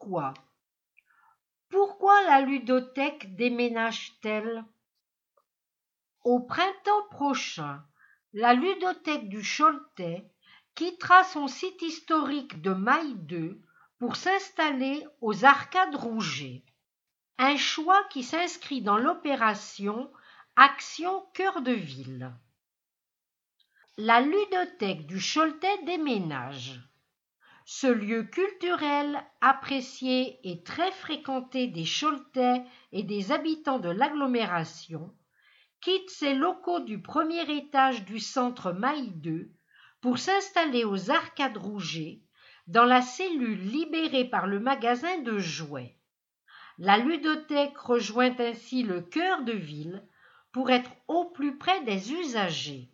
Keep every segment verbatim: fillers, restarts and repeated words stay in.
pourquoi? Pourquoi la ludothèque déménage-t-elle? Au printemps prochain, la ludothèque du Choletais quittera son site historique de Maille deux pour s'installer aux Arcades Rouget. Un choix qui s'inscrit dans l'opération Action Cœur de Ville. La ludothèque du Choletais déménage. Ce lieu culturel, apprécié et très fréquenté des Choletais et des habitants de l'agglomération, quitte ses locaux du premier étage du centre Maille deux pour s'installer aux Arcades Rouget, dans la cellule libérée par le magasin de jouets. La ludothèque rejoint ainsi le cœur de ville pour être au plus près des usagers.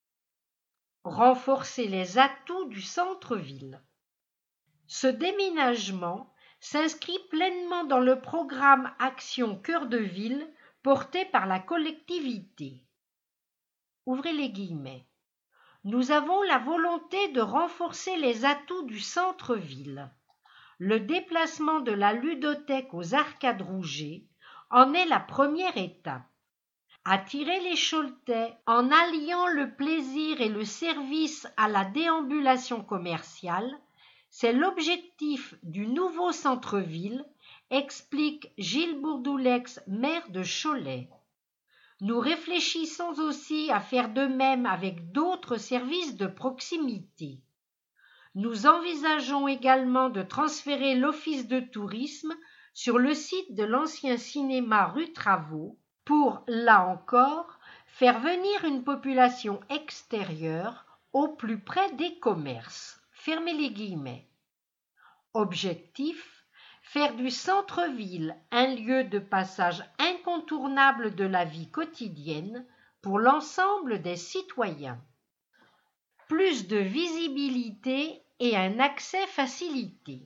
Renforcer les atouts du centre-ville. Ce déménagement s'inscrit pleinement dans le programme Action Cœur de Ville porté par la collectivité. Ouvrez les guillemets. Nous avons la volonté de renforcer les atouts du centre-ville. Le déplacement de la ludothèque aux Arcades Rouget en est la première étape. Attirer les Choletais en alliant le plaisir et le service à la déambulation commerciale, c'est l'objectif du nouveau centre-ville, explique Gilles Bourdoulex, maire de Cholet. Nous réfléchissons aussi à faire de même avec d'autres services de proximité. Nous envisageons également de transférer l'office de tourisme sur le site de l'ancien cinéma rue Travaux pour, là encore, faire venir une population extérieure au plus près des commerces. Fermez les guillemets. Objectif, faire du centre-ville un lieu de passage incontournable de la vie quotidienne pour l'ensemble des citoyens. Plus de visibilité et un accès facilité.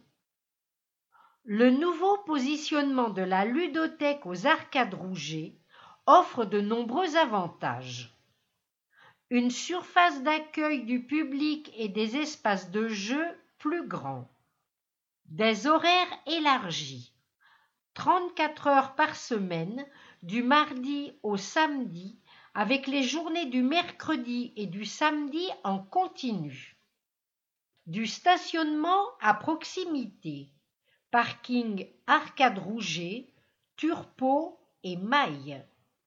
Le nouveau positionnement de la ludothèque aux Arcades Rouget offre de nombreux avantages. Une surface d'accueil du public et des espaces de jeu plus grands. Des horaires élargis. trente-quatre heures par semaine, du mardi au samedi, avec les journées du mercredi et du samedi en continu. Du stationnement à proximité. Parking Arcades Rouget, Turpot et Maille.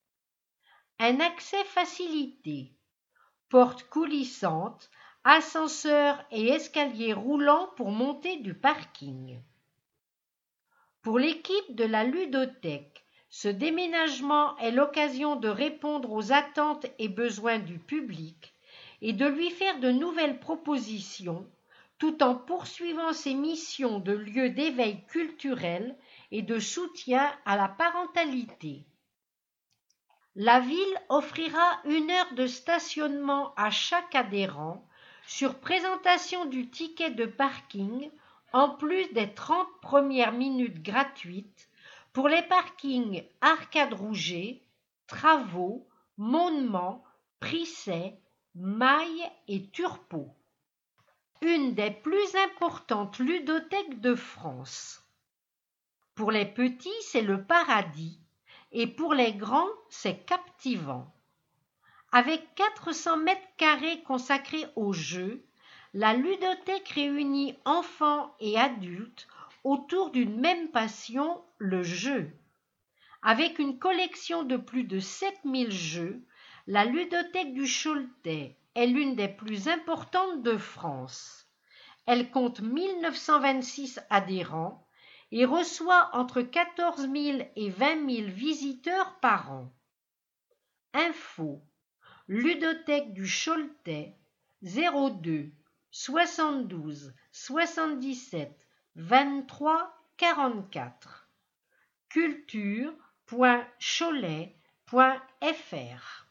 Un accès facilité. Porte coulissante, ascenseur et escalier roulant pour monter du parking. Pour l'équipe de la ludothèque, ce déménagement est l'occasion de répondre aux attentes et besoins du public et de lui faire de nouvelles propositions tout en poursuivant ses missions de lieu d'éveil culturel et de soutien à la parentalité. La ville offrira une heure de stationnement à chaque adhérent sur présentation du ticket de parking en plus des trente premières minutes gratuites pour les parkings Arcades Rouget, Travaux, Mondement, Prisset, Maille et Turpot. Une des plus importantes ludothèques de France. Pour les petits, c'est le paradis, et pour les grands, c'est captivant. Avec quatre cents mètres carrés consacrés aux jeux, la ludothèque réunit enfants et adultes autour d'une même passion, le jeu. Avec une collection de plus de sept mille jeux, la ludothèque du Choletais est l'une des plus importantes de France. Elle compte mille neuf cent vingt-six adhérents et reçoit entre quatorze mille et vingt mille visiteurs par an. Info. Ludothèque du Choletais zéro deux soixante-douze soixante-dix-sept vingt-trois quarante-quatre culture point cholet point f r